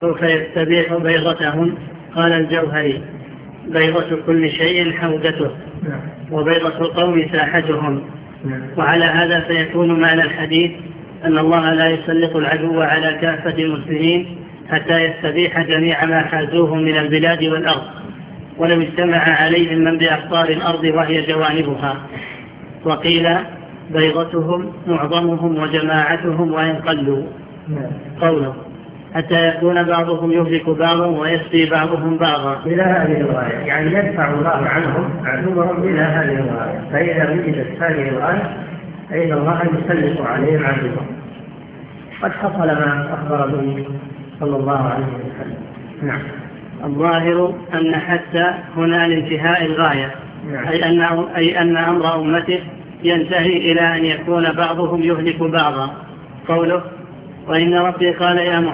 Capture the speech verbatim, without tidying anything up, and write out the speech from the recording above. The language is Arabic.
فيستبيح بيضتهم. قال الجوهري: بيضة كل شيء حودته، وبيضة القوم ساحتهم. وعلى هذا فيكون معنى الحديث أن الله لا يسلط العدو على كافة المسلمين حتى يستبيح جميع ما حازوه من البلاد والأرض، ولو اجتمع عليهم من بأقطار الأرض وهي جوانبها. وقيل: بيضتهم معظمهم وجماعتهم وإن قلوا. قوله: حتى يكون بعضهم يهلك بعضا ويسبي بعضهم بعضا، إلى هذه الغاية، يعني يدفع الله عنهم عدوهم إلى هذه الغاية. فإذا وجدت هذه الغاية فإن الله يسلط عليهم عدوهم. قد حصل ما أخبر به صلى الله عليه وسلم. نعم. الظاهر أن حتى هنا لانتهاء الغاية، نعم. أي أن, أي أن أمر أمته ينتهي إلى أن يكون بعضهم يهلك بعضا. قوله: وإن ربي قال يا محمد